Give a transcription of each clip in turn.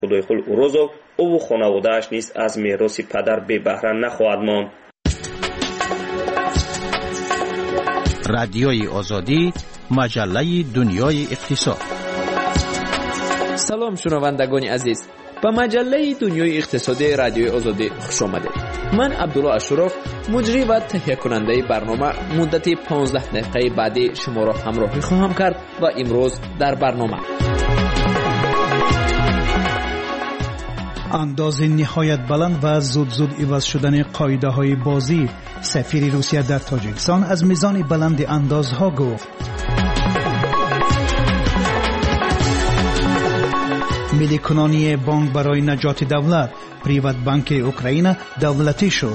خدایخل اوروزوف او و خانواده‌اش نیز از میراث پدر بی بهره نخواهد ماند. رادیوی آزادی، مجله دنیای اقتصاد. سلام شنوندگان عزیز، به مجله دنیای اقتصادی رادیوی آزادی خوش آمدید. من عبدالله اشرف، مجری و تهیه کننده برنامه، مدت 15 دقیقه بعدی شما را همراهی خواهم کرد و امروز در برنامه انداز نهایت بلند و زود عوض شدن قاعده های بازی. سفیر روسیه در تاجیکستان از میزان بلند اندازها گفت. ملی کنانی بانک برای نجات دولت، پریوت بانک اوکراین دولتی شد.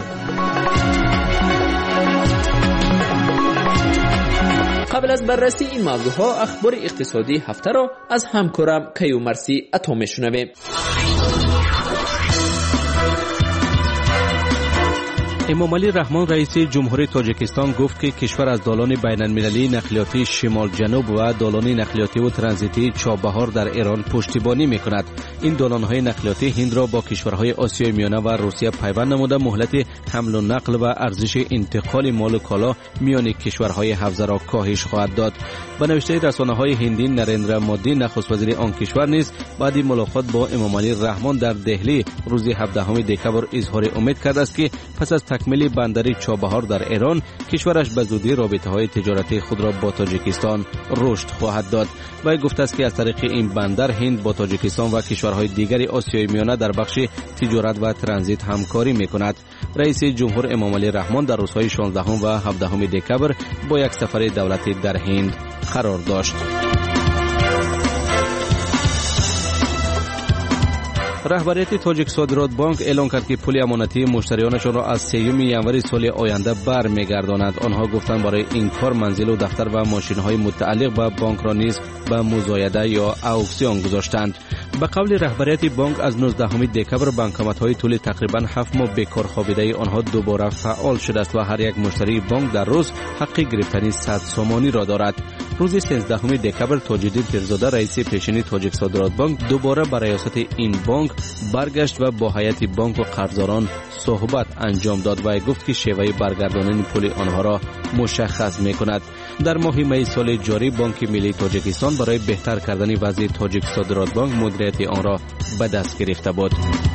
قبل از بررسی این موضوع ها، اخبار اقتصادی هفته را از همکارم کیومرثی عطا میشنویم. امامعلی رحمان رئیس جمهوری تاجیکستان گفت که کشور از دالان بین‌المللی نقلیاتی شمال جنوب و دالان نقلیاتی و ترانزیتی چابهار در ایران پشتیبانی می‌کند. این دالان‌های نقلیاتی هند را با کشورهای آسیای میانه و روسیه پیوند نموده مهلت حمل و نقل و ارزش انتقال مال و کالا میان کشورهای حوزه را کاهش خواهد داد. به نوشته رسانه‌های هندی، نریندرا مودی نخست وزیر آن کشور نیز بعد ملاقات با امامعلی رحمان در دهلی روز 17 دکبر اظهار امید کرده است که پس از تکمیل بندر چابهار در ایران، کشورش به زودی رابطه‌های تجارتی خود را با تاجیکستان رشد خواهد داد. و گفته است که از طریق این بندر هند با تاجیکستان و کشورهای دیگر آسیای میانه در بخش تجارت و ترانزیت همکاری می‌کند. رئیس جمهور امامعلی رحمان در روزهای 16 و 17 دکبر با یک سفر دولتی در هند قرار داشت. رهبریت تاجیک صادرات بانک اعلام کرد که پول امانتی مشتریانشان را از 3 ژانویه سال آینده برمیگردانند. آنها گفتند برای این کار منزل و دفتر و ماشین‌های متعلق به بانک را نیز به مزایده یا اکسیون گذاشتند. به قول رهبریت بانک از 19 دکبر بانکمت‌های طول تقریباً 7 ماه بیکار خوابیده آنها دوباره فعال شده است و هر یک مشتری بانک در روز حق گرفتن 100 سومانی را دارد. روز 13 دکبر تاج‌الدین پیرزاده رئیس پیشین تاجیک صادرات بانک دوباره به ریاست این بانک برگشت و با هیئت بانک و قرضداران صحبت انجام داد و گفت که شیوه برگرداندن پول آنها را مشخص می‌کند. در ماه می سال جاری بانک ملی تاجیکستان برای بهتر کردن وضع تاجیک صادرات بانک مدیریت آن را به دست گرفته بود.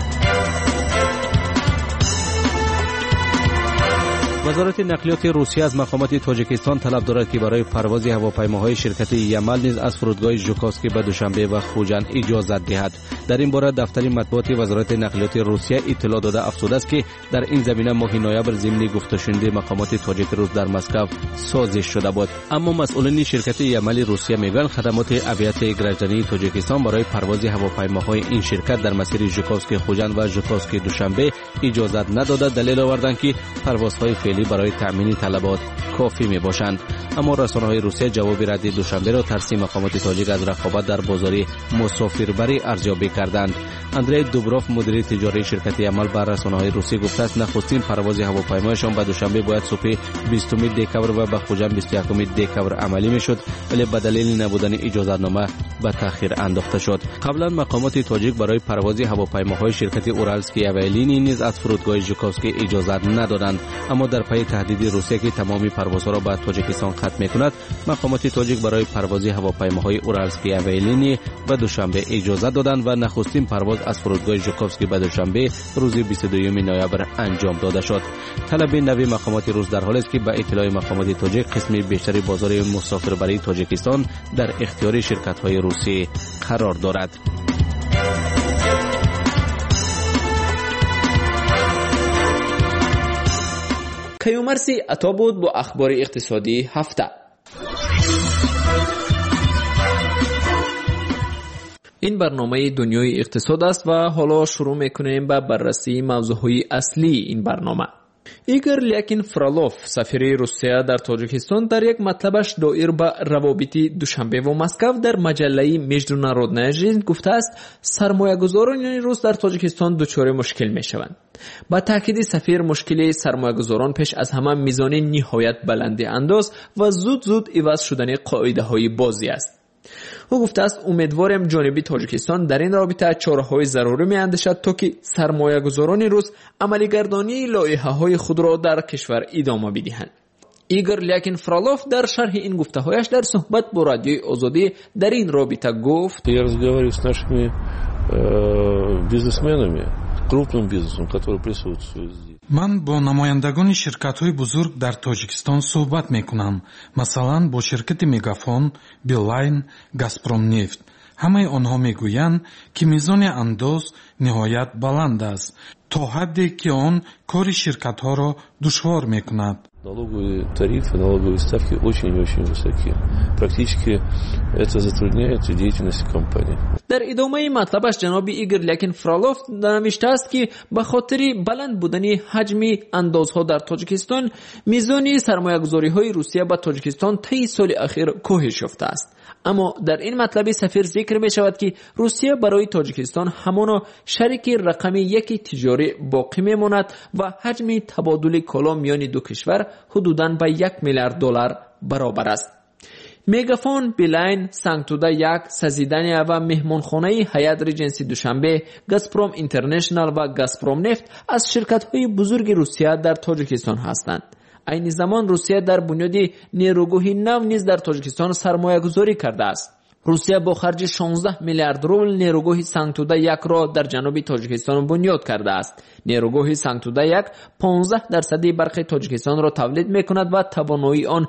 وزارت نقلیات روسیه از مقامات تاجیکستان طلب دارد که برای پرواز هواپیماهای شرکت یمل نیز از فرودگاه ژوکوفسکی به دوشنبه و خوجند اجازت دهد. در این باره دفتر مطبوعات وزارت نقلیات روسیه اطلاع داده افزوده است که در این زمینه ماه نوامبر ضمن گفته‌شنودی مقامات تاجیک روس در مسکو سازش شده بود. اما مسئولین شرکت یمل روسیه میگویند خدمات اویات گرجدنی تاجیکستان برای پرواز هواپیماهای این شرکت در مسیر ژوکوفسکی خوجند و ژوکوفسکی دوشنبه اجازت نداده. دلیل آوردند که پروازهای فعلی برای تامین طلبات کافی می باشند. اما رسانه‌های روسیه جواب رد دوشنبه را ترسیم مقامات تاجیک از رقابت در بازار مسافربری ارزیابی کردند. اندری دوبروف مدیر تجاری شرکت یمل بر رسانه‌های روسی گفته است نخستین پرواز هواپیمایشان به دوشنبه باید صبح 20 دکبر و به خوجند 21 دکبر عملی میشد، ولی به دلیل نبودن اجازه‌نامه به تأخیر انداخته شد. قبلا مقامات تاجیک برای پرواز هواپیماهای شرکت اورالسکی اویالینی نیز از فرودگاه ژوکوفسکی اجازه ندادند. اما در پی تهدید روسیه که تمامی پروازها را به تاجیکستان ختم می‌کند، مقامات تاجیک برای پرواز هواپیماهای اورالسکی اویالینی به دوشنبه اجازه دادند و نخستین پرواز از فرودگاه ژوکوفسکی به دوشنبه روز 22 نوامبر انجام داده شد. طلب نوی مقامات روس در حالی است که به اطلاع مقامات تاجیک قسم بیشتری بازار مسافربری تاجیکستان در اختیار شرکت‌های روسی قرار دارد. کیومرثی عطا بود با اخبار اقتصادی هفته. این برنامه دنیای اقتصاد است و حالا شروع میکنیم به بررسی موضوعهای اصلی این برنامه. ایگور لیاکین فرالوف سفیر روسیه در تاجیکستان در یک مطلبش دایر به روابط دوشنبه و مسکو در مجله международная жизнь گفته است سرمایه‌گذاران روس در تاجیکستان دچار مشکل میشوند. با تاکید سفیر مشکل سرمایه‌گذاران پیش از همه میزان نهایت بلند انداز و زود عوض شدن قاعده‌های بازی است. او گفته است امیدواریم جانبی تاجیکستان در این رابطه چاره‌های ضروری می‌اندیشد تا که سرمایه‌گذاران روس عملی‌گردانی لایحه‌های خود را در کشور ادامه بدهند. ایگور لیاکین فرالوف در شرح این گفته‌هایش در صحبت با رادیوی آزادی در این رابطه گفت: Я разговариваю с нашими бизнесменами, крупным бизнесом, который присутствует здесь. من با نمایندگان شرکت‌های بزرگ در تاجیکستان صحبت می‌کنم. مثلا با شرکت مگافون، بیلاین، گازپروم نفت. همه آنها میگویند که میزان انداز نهایت بلند است تا حدی که آن کار شرکت‌ها را دشوار می‌کند. Налоговые тарифы, налоговые ставки очень-очень высокие. Практически это затрудняет деятельность компании. در ادامه مطلبش جناب ایگور لیاکین فرالوف نوشته است که به خاطر بلند بودن حجم اندازها در تاجیکستان میزان سرمایه‌گذاری‌های روسیه به تاجیکستان طی سال اخیر کاهش یافته است. اما در این مطلب سفیر ذکر می شود که روسیه برای تاجیکستان همانا شریک رقم یک تجاری باقی می ماند و حجم تبادل کالا میان دو کشور حدوداً به $1 میلیارد برابر است. مگافون، بیلاین، سانگتودا یک، سازیدنیا و مهمانخانه هیات ریجنسی دوشنبه، گازپروم اینترنشنال و گازپروم نفت از شرکت‌های بزرگ روسیه در تاجیکستان هستند. این زمان روسیه در بنیاد نیروگاه نو نیز در تاجیکستان سرمایه گذاری کرده است. روسیه با خرج 16 میلیارد روبل نیروگاه سانگتودا یک را در جنوب تاجیکستان بنیاد کرده است. نیروگاه سانگتودا یک 15% برق تاجیکستان را تولید می‌کند و توانایی آن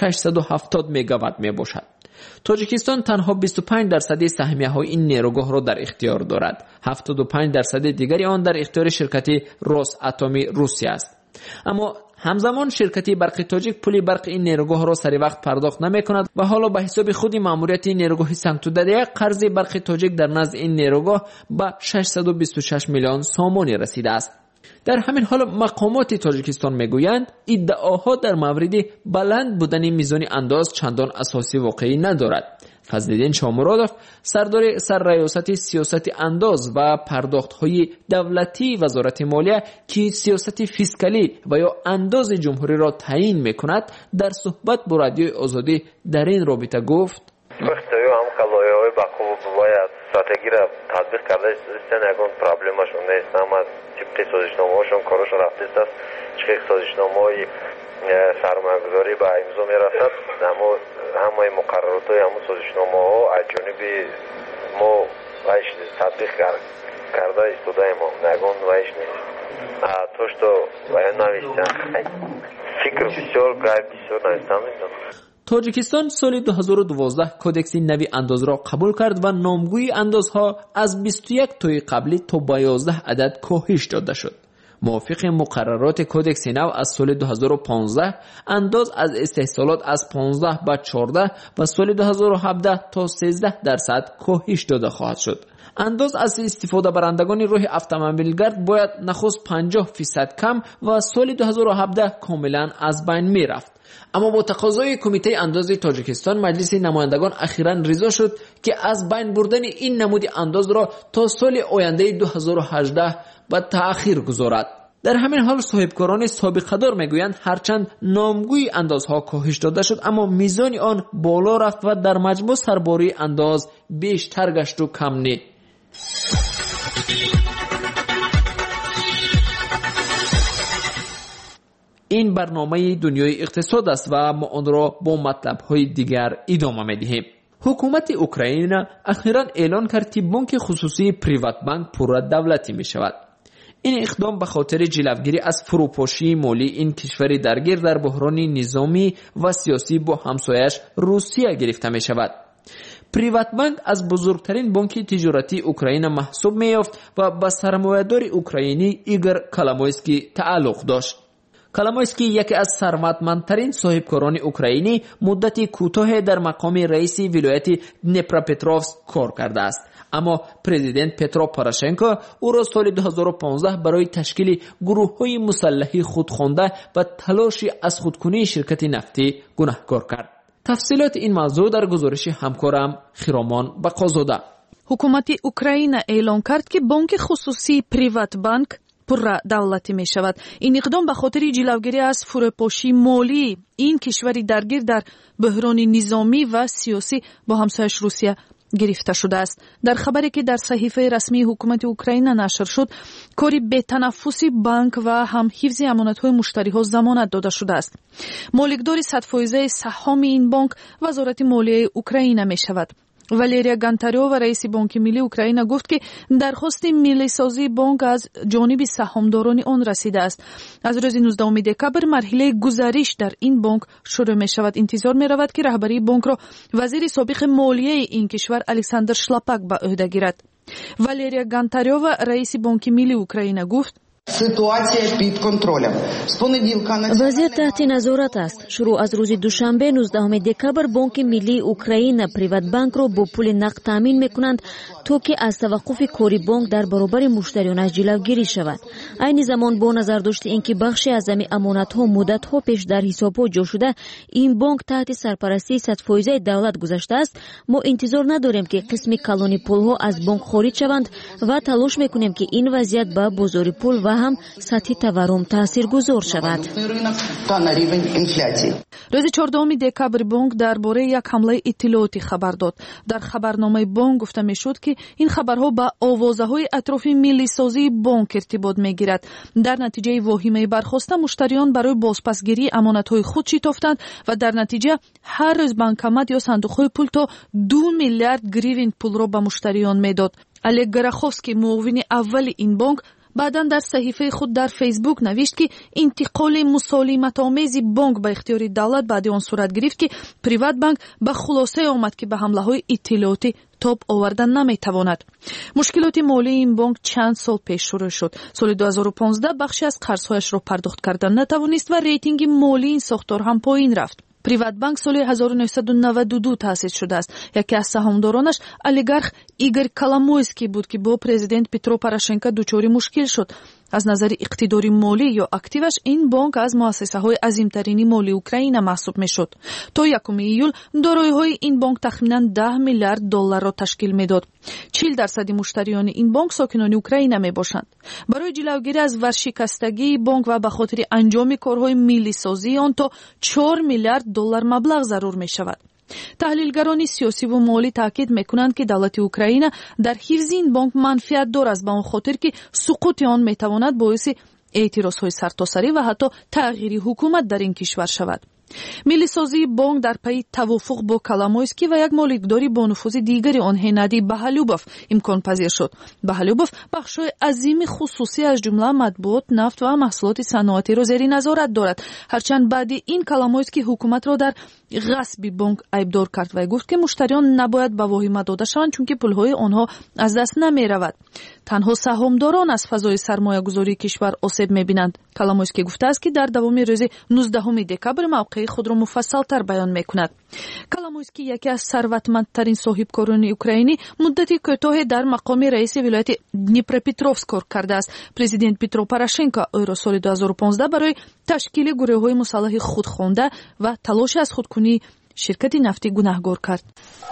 670 مگاوات میباشد. تاجیکستان تنها 25% سهمیه‌های این نیروگاه را در اختیار دارد. 75% دیگری آن در اختیار شرکت روساتومی روسیه است. اما همزمان شرکت برق تاجیک پول برق این نیروگاه را سری وقت پرداخت نمی کند و حالا به حساب خود ماموریت نیروگاه سانگتودا یک قرض برق تاجیک در نزد این نیروگاه به 626 میلیون سامانی رسیده است. در همین حال مقامات تاجیکستان میگویند ادعاها در مورد بلند بودن میزان انداز چندان اساسی واقعی ندارد. فضلالدین شامرادوف سردار سرریاست سیاست انداز و پرداخت‌های دولتی وزارت مالیه که سیاست فیسکالی و یا انداز جمهوری را تعیین می‌کند در صحبت با رادیوی آزادی در این رابطه گفت: استراتژی را تطبیق کرده است. نگون پرابلمشون نیست. اما چپتی سازشنامه‌هاشون کارش رفته است. چه سازشنامه‌های سرمایه‌گذاری به امضا می‌رسد. اما همه مقررات های همون سازشنامه‌ها از جانب ما وایش تطبیق کرده استوده ما نگون وایش نیست. توش تو وای نوشتن فکر بسیار گاهی بسیار نوشتن می‌کنم. تاجیکستان سال 2012 کدکس نوی انداز را قبول کرد و نامگوی اندازها از 21 تای قبلی تا به 11 عدد کاهش داده شد. موافق مقررات کدکس نو از سال 2015 انداز از استحصالات از 15 به 14 و سال 2017 تا 13% کاهش داده خواهد شد. انداز از استفاده برندگان راه اتومبیلگرد باید نخست 50% کم و سال 2017 کاملا از بین می رفت. اما با تقاضای کمیته انداز تاجیکستان مجلس نمایندگان اخیراً رضا شد که از بین بردن این نمود انداز را تا سال آینده 2018 به تأخیر گذارد. در همین حال صاحبکاران سابقه دار میگویند هرچند نامگوی اندازها کاهش داده شد اما میزان آن بالا رفت و در مجموع سرباری انداز بیشتر گشت و کم نه. این برنامه دنیای اقتصاد است و ما آن را با مطلب‌های دیگر ادامه می‌دهیم. حکومت اوکراین اخیراً اعلان کرد که بانک خصوصی پریوات بانک پور دولتی می‌شود. این اقدام به خاطر جلوگیری از فروپاشی مالی این کشور درگیر در بحران نظامی و سیاسی با همسایش روسیه گرفته می‌شود. پریوات بانک از بزرگترین بانک تجارتی اوکراین محسوب می‌یافت و به سرمایه‌دار اوکراینی ایگور کالامویسکی تعلق داشت. کالامویسکی یکی از ثروتمندترین صاحبکاران اوکراینی مدتی کوتاه در مقام رئیس ولایت دنیپروپتروفسک کار کرده است. اما پرزیدنت پترو پوروشنکو او را سال 2015 برای تشکیل گروه‌های مسلحی خودخوانده و تلاش از خودکنی شرکت نفتی گناهکار کرد. تفصیلات این موضوع در گزارش همکارم خرامان بقازاده. حکومت اوکراین اعلان کرد که بانک خصوصی پریوات بانک پر دولتی می شود. این اقدام به خاطر جلوگیری از فروپاشی مالی این کشوری درگیر در بحران نظامی و سیاسی با همسایش روسیه گرفته شده است. در خبری که در صحیفه رسمی حکومت اوکراین نشر شد، کاری به تنفسی بانک و هم حفظ امانت‌های مشتری‌ها ضمانت داده شده است. مالکدار 100% سهام این بانک وزارت مالیه اوکراین می شود. والریا گانتاریووا رئیس بانک ملی اوکراین گفت که درخواست ملی سازی بانک از جانب سهامداران آن رسیده است. از روز 19 دکامبر مرحله گزارش در این بانک شروع می شود. انتظار می رود که رهبری بانک را وزیر سابق مالیه این کشور الکساندر شلاپاک به عهده گیرد. والریا گانتاریووا رئیس بانک ملی اوکراین گفت: вазият таҳти назорат аст. Шурӯъ аз рӯзи душанбе 19 декабр бонки миллии Украина Приватбанкро бо пули нақд таъмин мекунанд, то ки аз таваққуфи кори бонк дар баробари муштарионаш ҷилавгирӣ шавад. айни замон бо назардошти ин ки бахше аз ҳами амонатҳо муддатҳо пеш дар ҳисобҳо ҷо шуда, ин бонк таҳти сарпарастии 100% давлат гузаштааст, мо интизор надорем ки қисми калони пулҳо аз бонк хориҷ шаванд ва талош мекунем ки ин вазъият ба бозори пул ва هم سطح تورم تاثیرگذار شود. روز 14 دکامبر بانک درباره یک حمله اطلاعاتی خبر داد. در خبرنامه بانک گفته میشد که این خبرها با آوازه‌های اطراف ملی سازی بانک ارتباط میگیرد. در نتیجه واهمه برخاسته مشتریان برای بازپسگیری امانت‌های خود شتافتند و در نتیجه هر روز بانکمات یا صندوق‌های پول تا 2 میلیارد گریوین پول را به مشتریان میداد. الگ گراخوفسکی معاون اول این بانک بعداً در صحیفه خود در فیسبوک نوشت که انتقال مسالمت‌آمیز بانک به اختیار دولت بعد آن صورت گرفت که پریوات بانک به خلاصه آمد که به حمله‌های اطلاعاتی تاب آوردن نمی‌تواند. مشکلات مالی این بانک چند سال پیش شروع شد. سال 2015 بخشی از قرض‌هایش را پرداخت کردن نتوانست و ریتینگ مالی این ساختار هم پایین رفت. پریوات بانک سال 1992 تأسیس شده است. یکی از سهامدارانش اولیگارخ ایگور کالامویسکی بود که با پرزیدنت پیترو پاروشنکو دچار مشکل شد. از نظر اقتداری مالی یا اکتیوش این بانک از مؤسسه‌های عظیم‌ترین مالی اوکراین محسوب می‌شد. تا 1 ایول دارایی‌های این بانک تخمیناً 10 میلیارد دلار را تشکیل می‌داد. 40% مشتریان این بانک ساکنان اوکراین می‌باشند. برای جلوگیری از ورشکستگی بانک و به خاطر انجام کارهای ملی سازی آن تا 4 میلیارد دلار مبلغ ضرور می‌شود. تحلیلگران سیاسی و مالی تاکید میکنند که دولت اوکراین در حفظ این بانک منفعت دارد، به آن خاطر که سقوط آن میتواند باعث اعتراضهای سرتاسری و حتی تغییر حکومت در این کشور شود. ملی سازی بانک در پی توافق با کالامویسکی و یک مالکداری با نفوذ دیگری آن هنری بهالوبوف امکان پذیر شد. بهالوبوف بخشای عظیم خصوصی از جمله مطبوعات، نفت و محصولات صنعتی را زیر نظارت دارد. هرچند بعد این کالامویسکی حکومت را در غصب بانک عیبدار کرد و گفت که مشتریان نباید به واهمه داده شوند چون که پولهای آنها از دست نمی رود. تنها سهامداران از فضای سرمایه گذاری کشور آسیب می بینند. کالامویسکی گفته است که در دوام روز 19 دکامبر موقع خود را مفصل تر بیان می کند. کالامویسکی یکی از ثروتمندترین صاحبکاران اوکراینی مدتی کوتاه در مقام رئیس ولایت دنیپروپتروفسک کار کرده است. پرزیدنت پیترو پاروشنکو او را سال 2015 برای تشکیل گروه‌های مسلح خود خوانده و تلاش از خودکنی شرکت نفتی گناهکار کرد.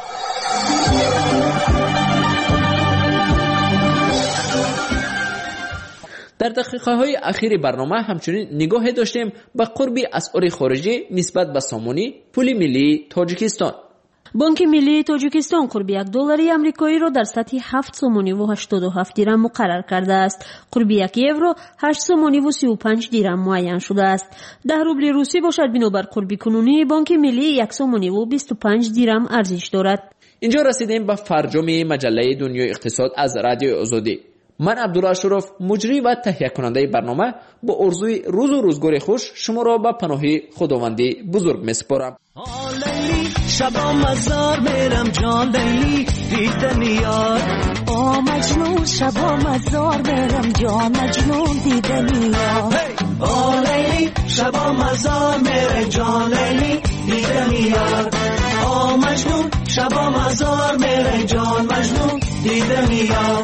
در دقیقه‌های اخیر برنامه همچنین نگاه داشتیم به قرب اسعار خارجی نسبت به سامانی پول ملی تاجیکستان. بانک ملی تاجیکستان قرب $1 آمریکایی را در سطح 7 سومانی و 87 دیرم مقرر کرده است. قرب 1 یورو 8 سومانی و 35 دیرم معین شده است. 10 روبل روسی باشد بنابر قرب کنونی بانک ملی 1 سومانی و 25 دیرم ارزش دارد. اینجا رسیدیم به فرجام مجله دنیای اقتصاد از رادیو آزادی. من عبدالله اشرف مجری و تهیه کننده برنامه با آرزوی روز و روزگار خوش شما را به پناه خداوندی بزرگ میسپارم. لیلی شبا مزار میرم جان لیلی دیدن یار آ مجنون شبا مزار میرم جان مجنون دیدن یار آ لیلی شبا مزار میرم جان لیلی دیدن یار آ مجنون شبا مزار میرم جان مجنون دیدن یار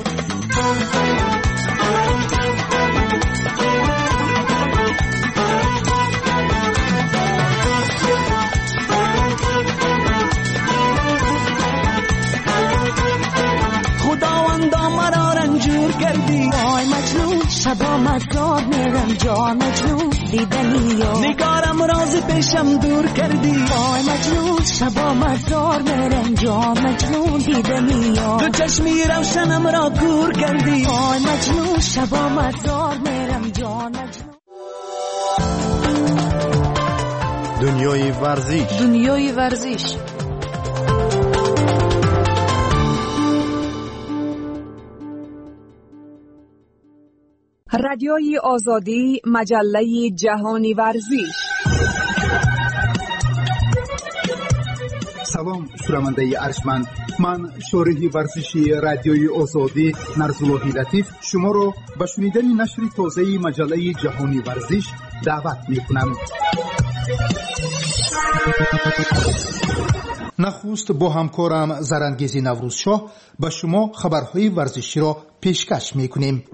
خداوندا مرا رنجور کردی آی مجنون شبا مزار میرم جان مجنون دیدنی ها نگارم راز پیشم دور کردی آی مجنون شبا مزار میرم جان مجنون دیدنی ها تو چشمی روشنم را کور کردی آی مجنون شبا مزار میرم جان مجنون. دنیای ورزش. دنیای ورزش. رادیوی آزادی، مجله جهانی ورزش. سلام شنونده ارجمند، من شارح ورزشی رادیوی آزادی نرزاللهی لطیف شما را به شنیدن نشر تازه مجله جهانی ورزش دعوت می‌کنم. نخست با همکارم زرنگیزی نوروزشاه به شما خبرهای ورزشی را پیشکش می‌کنیم.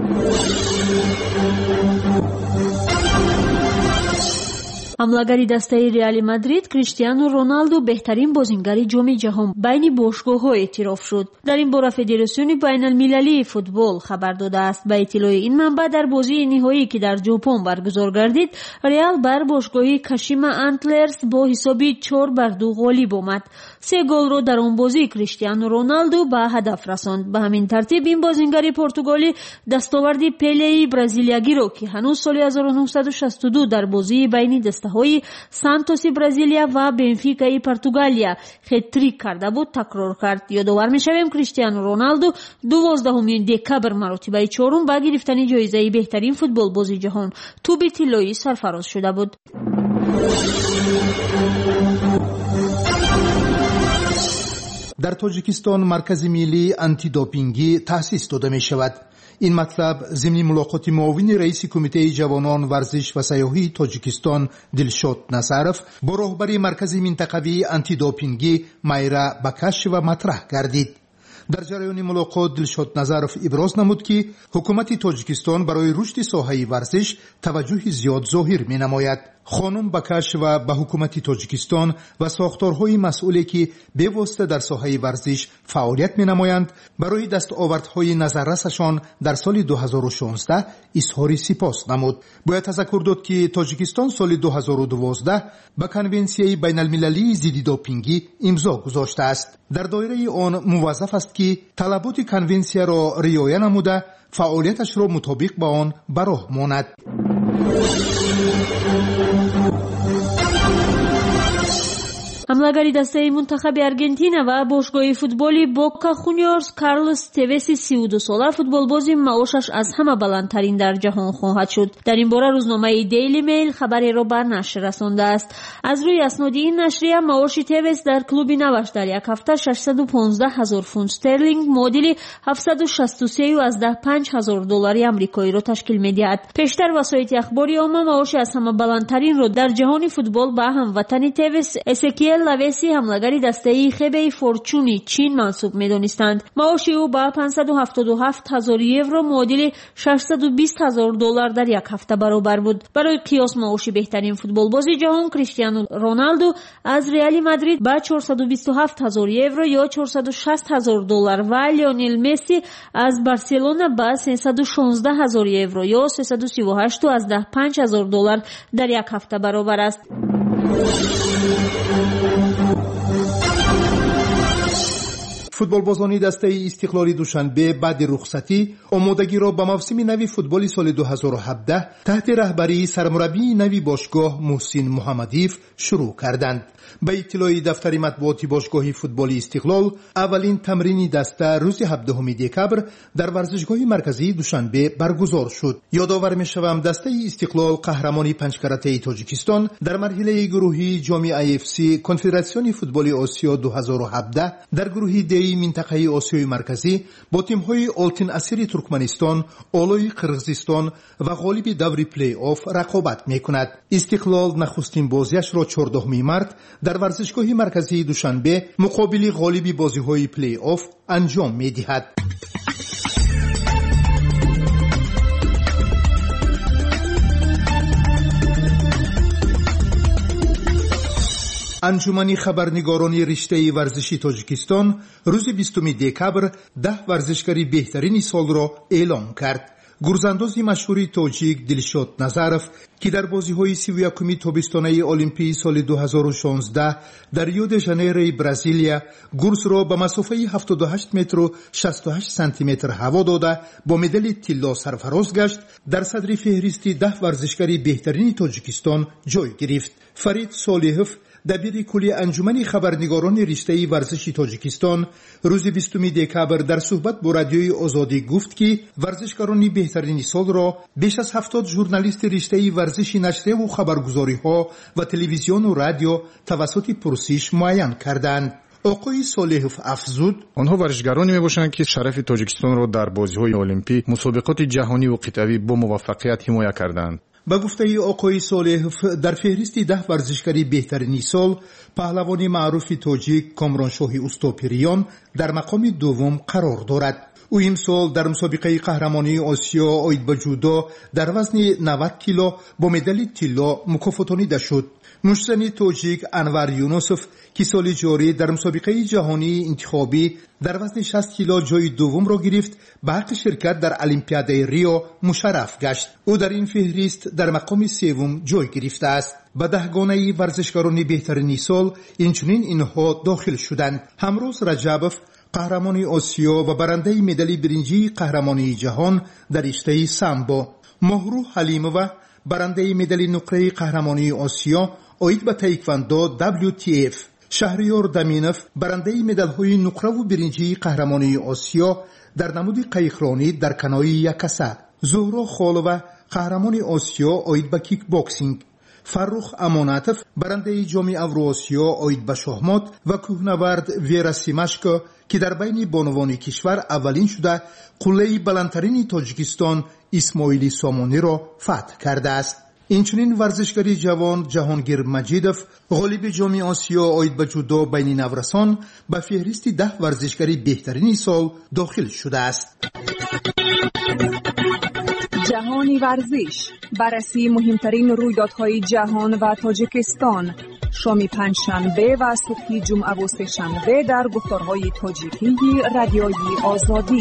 ҳамлагари дастаи реали мадрид криштиану роналду беҳтарин бозингари ҷоми ҷаҳон байни бошгоҳҳо эътироф шуд. дар ин бора федератсиони байналмилалии футбол хабар додааст. ба иттилои ин манбаъ дар бозии ниҳоӣ ки дар ҷопон баргузор гардид, реал бар бошгоҳи кашима антлерс бо ҳисоби 4-2 ғолиб омад. 3 голро дар он бозӣ криштиану роналду ба ҳадаф расонд. ба ҳамин тартиб ин бозингари португолӣ дастоварди пелеи бразилиягиро ки ҳанӯз соли 1962 дар бозии байни ҳои сантоси бразилия ва бенфикаи португалия хет-трик карда буд такрор кард. ёдовар мешавем криштиану роналду 12 декабр маротибаи 4 ба гирифтани ҷоизаи беҳтарин футболбози ҷаҳон туби тиллоӣ сарфароз шуда буд. дар тоҷикистон маркази миллии антидопингӣ таъсис дода мешавад. این مطلب ضمن ملاقات معاون رئیس کمیته جوانان ورزش و سیاحی تاجیکستان دلشاد نصرف با رهبر مرکز منطقوی آنتی دوپینگی مایرا بکش و مطرح گردید. در جریان ملاقات دلشاد نظرف ابراز نمود که حکومت تاجیکستان برای رشد ساحه ورزش توجه زیاد ظاهر می نماید. خانم بکش و به حکومت تاجیکستان و ساختارهای مسئولی که به واسطه در ساحه ورزش فعالیت می نمایند برای دستاوردهای نظررسشان در سال 2016 اظهار سپاس نمود. باید تذکر داد که تاجیکستان سال 2012 به کنونسیای بین المللی ضد دوپینگی امضا گذاشته است. در دایره آن موظف است که طلبات کنونسیا را رعایت نموده فعالیتش را مطابق با آن به راه ماند. ҳамлагари дастаи мунтахаби аргентина ва бошгоҳи футболи бока хуниорс карлос тевеси 32 сола футболбози маошаш аз ҳама баландтарин дар ҷаҳон хоҳад шуд. дар ин бора рӯзномаи Daily Mail хабареро ба нашр расондааст. аз рӯи асноди ин нашрия маоши тевес дар клуби наваш дар як ҳафта 615,000 фунт стерлинг муодили 763,500 доллари амрикоиро ташкил медиҳад. пештар васоити ахбори омма маоши аз ҳама баландтаринро дар ҷаҳони футбол ба ҳамватани тевес Ezequiel лавеси ҳамлагари дастаи хебеи форчуни чин мансуб медонистанд. маоши ӯ ба 577,000 евро муодили 620,000 доллар дар як ҳафта баробар буд. барои қиёс маоши беҳтарин футболбози ҷаҳон криштиану роналду аз реали мадрид ба 427,000 евро ё 460,000 доллар ва леонел месси аз барселона ба 316,000 евро ё 338,500 доллар дар як ҳафта баробар аст. فوتبالبازان دسته استقلالی دوشنبه بعد رخصتی آمادگی را به موسم نوی فوتبال سال 2017 تحت رهبری سرمربی نوی باشگاه محسن محمدیف شروع کردند. به اطلاع دفتر مطبوعاتی باشگاه فوتبال استقلال اولین تمرین دسته روز 17 دکبر در ورزشگاه مرکزی دوشنبه برگزار شد. یادآور می‌شوم دسته استقلال قهرمان پنج کرته تاجیکستان در مرحله گروهی جام AFC کنفدراسیون فوتبال آسیا 2017 در گروه دی منطقه آسیای مرکزی با تیم‌های آلتین اسیر ترکمنستان، اولای قرغیزستان و غالب دور پلی آف رقابت می‌کند. استقلال نخستین بازیش را 14 مارس در ورزشگاه مرکزی دوشنبه مقابل غالب بازی‌های پلی آف انجام می‌دهد. انجمن خبرنگاران رشته ورزشی تاجیکستان روز 20 دکبر 10 ورزشکاری بهترین سال را اعلام کرد. گرزانداز مشهور تاجیک دلشاد نظرف که در بازی‌های 31 تابستانه المپی سال 2016 در ریو د ژانیرو برزیلیا گرز را به مسافه 78 متر و 68 سانتی متر هوا داده با مدال طلا سرفراز گشت، در صدر فهرست 10 ورزشکار بهترین تاجیکستان جای گرفت. فرید صالحов دبیر کلی انجمن خبرنگاران رشته ورزشی تاجیکستان روز 20 دکبر در صحبت با رادیوی آزادی گفت که ورزشکاران بهترین سال را بیش از 70 ژورنالیست رشته ورزشی نشریه و خبرگزاری‌ها و تلویزیون و رادیو توسط پرسش معین کردند. آقای صالحов افزود آنها ورزشکارانی میباشند که شرف تاجیکستان را در بازی‌های المپی، مسابقات جهانی و قطبی با موفقیت حمایت کردند. با گفته آقای صالحов در فهرست 10 ورزشکار بهترین سال پهلوان معروف تاجیک کامرانشاه اوستاپریان در مقام دوم قرار دارد. او امسال در مسابقه قهرمانی آسیا آید به جودو در وزن 90 کیلو با مدال طلا مکافاتانیده شد. نوشتن تاجیک انور یونوسف که سال جاری در مسابقه جهانی انتخابی در وزن 60 کیلو جای دوم را گرفت، به حق شرکت در المپیاد ریو مشرف گشت. او در این فهرست در مقام سوم جای گرفته است. به 10 گانه ورزشکاران بهترین سال اینچنین اینها داخل شدند: همروز رجبوف قهرمان آسیا و برنده مدال برنجی قهرمانی جهان در رشته سامبو، مهرو حلیمووا برنده مدال نقره قهرمانی آسیا آید به تایکواندو WTF، شهریار دامینوف برنده مدال‌های نقره و برنجی قهرمانی آسیا در نمود قایقرانی در کنای یکسه، زهرا خالووا قهرمان آسیا آید به کیک باکسینگ، فرخ امانتوف برنده جام اوراسیا آید به شاهمات و کوهنورد ویرا سیماشکو که در بین بانوان کشور اولین شده قله بلندترین تاجیکستان اسماعیلی سامانی را فتح کرده است. اینچنین ورزشکار جوان جهانگیر مجیدوف غالب جام آسیا آید به جودو بین نورسان به فهرست 10 ورزشکار بهترین سال داخل شده است. جهانی ورزش، بررسی مهمترین رویدادهای جهان و تاجیکستان، شام پنجشنبه و صبح جمعه و سه‌شنبه در گفتارهای تاجیکی رادیوی آزادی.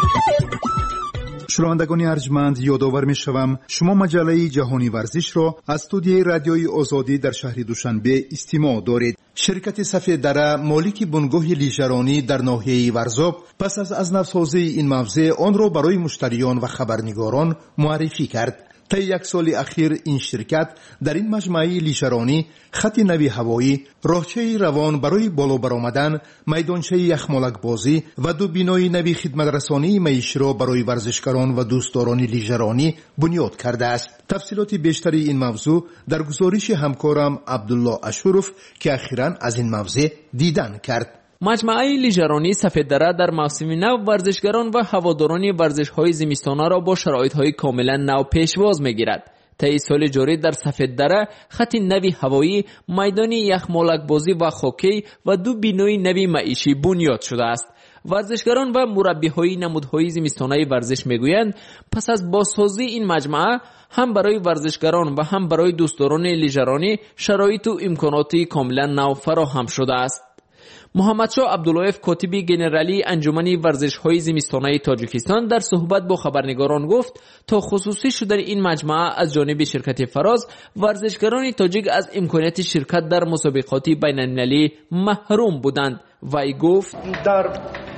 شنوندگان ارجمند، یادآور می‌شوم شما مجله جهانی ورزش را از استودیوی رادیوی آزادی در شهر دوشنبه استماع دارید. شرکت سفید دره مالک بنگاه لیژرانی در ناحیه ورزاب پس از نوسازی این موضع آن را برای مشتریان و خبرنگاران معرفی کرد. طی 1 سال اخیر این شرکت در این مجمع لیژرانی خط نوی هوایی، راهچه روان برای بالا برآمدن، میدانچه یخمالک بازی و 2 بینای نوی خدمترسانی معیشی را برای ورزشکاران و دوستداران لیژرانی بنیاد کرده است. تفصیلات بیشتری این موضوع در گزارش همکارم عبدالله اشوروف که اخیراً از این موضوع دیدن کرد. مجمع لیژرانی سفید دره در موسم نو ورزشگران و هواداران ورزش‌های زمستانه را با شرایط‌های کاملا نو پیشواز می‌گیرد. طی سال جاری در سفید دره خط نوی هوایی، میدان یخمالک بازی و هاکی و 2 بینای نوی معیشی بنیاد شده است. ورزشگران و مربی‌های نمودهای زمستانه ورزش میگویند پس از بازسازی این مجمع هم برای ورزشگران و هم برای دوستداران لیژرانی شرایط و امکانات کاملا نو فراهم شده است. محمدشاه عبداللهیف کاتب گنرالی انجمن ورزش‌های زمستانه تاجیکستان در صحبت با خبرنگاران گفت تا خصوصی شدن این مجمع از جانب شرکت فراز ورزشگران تاجیک از امکانات شرکت در مسابقات بین‌المللی محروم بودند. وی گفت در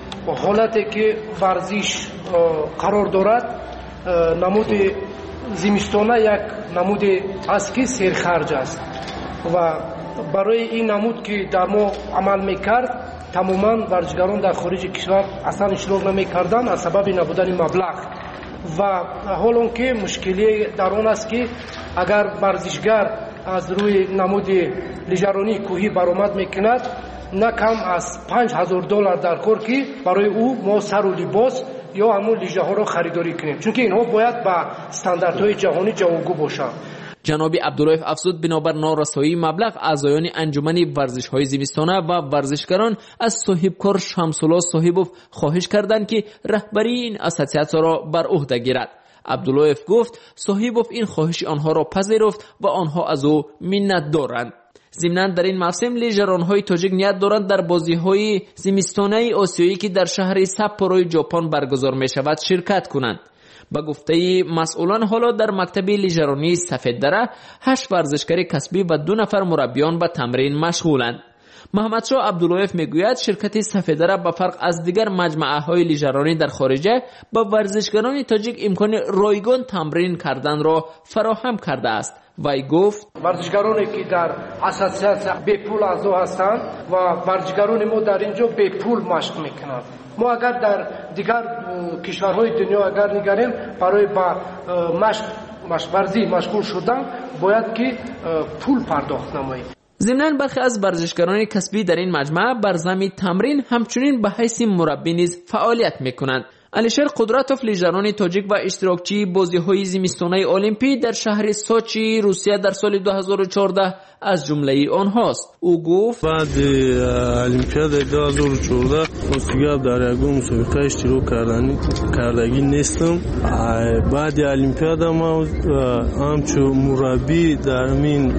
حالتی که ورزش قرار دارد نمود زمستانه یک نمود است که سرخرج است و برای این نمود که در ما عمل میکرد تماما ورزشگران در خارج کشور اصلا اشتراک نمیکردند از سبب نبودن مبلغ و حالا که مشکلی در آن است که اگر ورزشگر از روی نمود لیژرانی کوهی برآمد میکند نه کم از $5,000 در کار که برای او ما سر و لباس یا همون لیژه ها را خریداری کنیم، چون که اینها باید به استانداردهای جهانی جوابگو باشند. جناب عبداللهیف افزود بنابر نارسایی مبلغ اعضایان انجمن ورزش‌های زمستانه و ورزشگران از صاحبکار شمس‌الله صاحبوف خواهش کردند که رهبری این اساسیاسیون را بر عهده گیرد. عبداللهیف گفت صاحبوف این خواهش آنها را پذیرفت و آنها از او منت دارند. ضمناً در این موسم لیژران‌های تاجیک نیت دارند در بازی‌های زمستانه آسیایی که در شهر ساپورو ژاپن برگزار می‌شود شرکت کنند. به گفته مسئولان حالا در مکتب لیژرانی سفید دره 8 ورزشکار کسبی و 2 نفر مربیان به تمرین مشغولند. محمدشاه عبداللهیف میگوید شرکت سفید دره به فرق از دیگر مجموعه های لیژرانی در خارجه به ورزشکاران تاجیک امکان رایگان تمرین کردن را فراهم کرده است. وی گفت ورزشکارانی که در اساسیاسیون به پول اعضا هستند و ورزشکاران ما در اینجا به پول مشق میکنند. ما اگر در دیگر کشورهای دنیا اگر نگریم برای با مشق ورزی مشغول شدن باید که پول پرداخت نماییم. ضمناً برخی از ورزشکاران کسبی در این مجمع بر زمین تمرین همچنین به حیث مربی نیز فعالیت میکنند. علیشیر قدرتوف لیژران تاجیک و اشتراکچی بازی‌های زمستانه المپی در شهر سوچی روسیه در سال 2014 از جمله آنهاست. او گفت بعد المپیاد 2014 دیگه در یگان مسابقه اشتراک کردگی نیستم. بعد المپیاد ما همچون مربی در این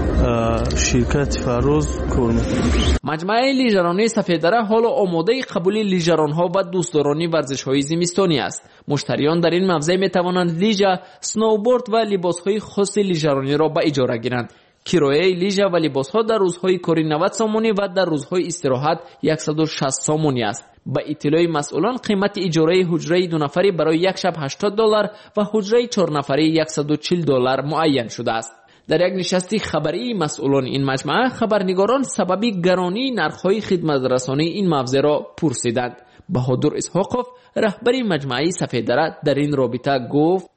شرکت فراز کار میکنم. مجمع لیژرانی سفید دره حالا آماده قبول لیژرانها و دوستداران ورزش‌های زمستانی است. مشتریان در این موضع میتوانند لیژه، سنوبورد و لباس‌های خاص لیژرانی را به اجاره گیرند. کرایه لیژه و لباس‌ها در روزهای کاری 90 سامانی و در روزهای استراحت 160 سامانی است. با اطلاع مسئولان قیمت اجاره حجره 2 نفری برای یک شب $80 و حجره 4 نفری $140 معین شده است. در یک نشست خبری مسئولان این مجمع خبرنگاران سبب گرانی نرخ‌های خدمت رسانی این موضوع را پرسیدند. بهادر اسحاقوف رهبر مجمع سفید دره در این رابطه گفت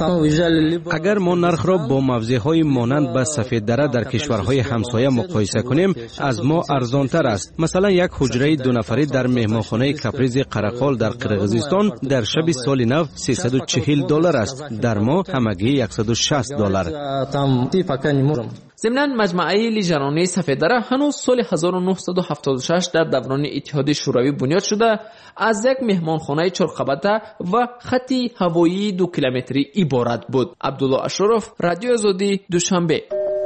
اگر ما نرخ را با موضع‌های مانند به سفید دره در کشورهای همسایه مقایسه کنیم از ما ارزانتر است. مثلا یک حجره 2 نفری در مهمانخانه کپریز قرقال در قرقیزستان در شب سال نو $340 است، در ما همگی $160. ضمناً مجمع لیژرانی سفید دره هنوز سال 1976 در دوران اتحاد شوروی بنیاد شده از یک مهمانخانه 4 قبته و خطی هوایی 2 کیلومتری عبارت بود. عبدالله اشرف، رادیو آزادی، دوشنبه.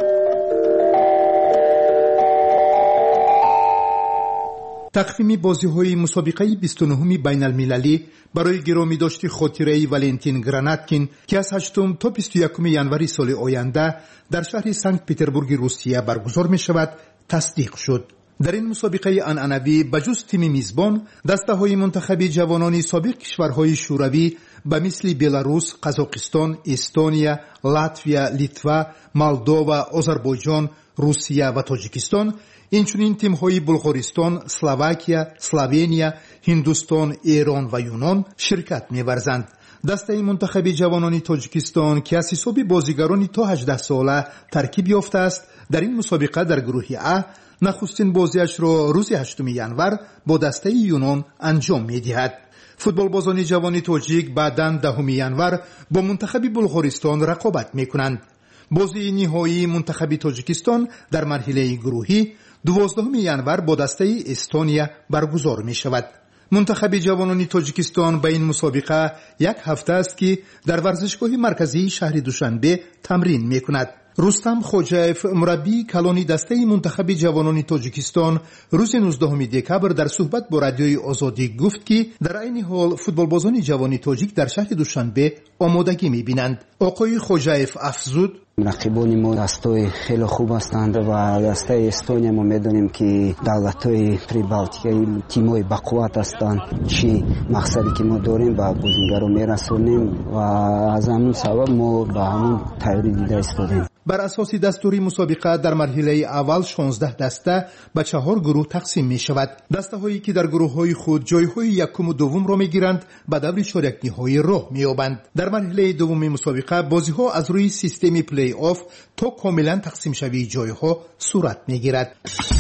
تقویم بازی‌های مسابقه 29 بین المللی برای گرامی داشتی خاطره ولنتین گراناتکین که از 8 تا 21 ژانویه سال آینده در شهر سنت پترزبورگ روسیه برگزار می شود تصدیق شد. در این مسابقه عنعنوی بجز تیم میزبان دسته‌های منتخبی جوانان سابق کشورهای شوروی به مثل بلاروس، قزاقستان، استونیا، لاتویا، لیتوا، مولدووا، آذربایجان، روسیه و تاجیکستان، اینچنین تیم‌های بلغارستان، اسلواکیا، اسلوونیا، هندوستان، ایران و یونان شرکت می‌ورزند. دسته منتخبی جوانان تاجیکستان که از حساب بازیگران تا 18 ساله ترکیب یافته است در این مسابقه در گروه ا نخستین بازیش را روز 8 ژانویه با دسته یونان انجام می‌دهد. فوتبالبازان جوان تاجیک بعداً 10 ژانویه با منتخب بلغارستان رقابت می‌کنند. بازی نهایی منتخب تاجیکستان در مرحله گروهی 12 ژانویه با دسته استونیا برگزار می شود. منتخب جوانان تاجیکستان به این مسابقه 1 هفته است که در ورزشگاه مرکزی شهر دوشنبه تمرین می کند. رستم خوجایف مربی کلانی دسته منتخب جوانان تاجیکستان روز 19 دکبر در صحبت با رادیوی آزادی گفت که در عین حال فوتبالبازان جوان تاجیک در شهر دوشنبه آمادگی می‌بینند. آقای خوجایف افزود رقیبان ما دستای خیلی خوب هستند و دسته استونیا ما میدونیم که دولت‌های پریبالتیکی تیم‌های بقوت هستند. چی مقصدی که ما داریم با بازیگران میرسونیم و از همون سبب ما با همون تیاری دیده ایستادیم. بر اساس دستور مسابقه در مرحله اول 16 دسته به 4 گروه تقسیم می شود. دسته هایی که در گروه های خود جای های یکم و دوم را می گیرند به دور چهارک نهایی راه می یابند. در مرحله دوم مسابقه بازی ها از روی سیستم پلی آف تا کاملا تقسیم شوی جای ها صورت می گیرد.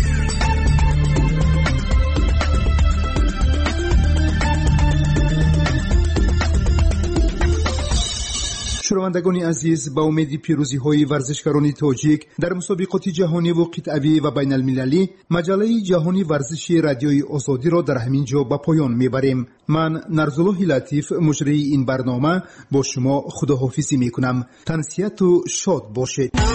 شنوندگان عزیز، با امید پیروزی های ورزشکاران تاجیک در مسابقات جهانی و قطعی و بین المللی مجله جهانی ورزشی رادیوی آزادی را در همین جا به پایان میبریم. من نرزالله لطیف مجری این برنامه با شما خداحافظی میکنم. تنسیت و شاد باشید.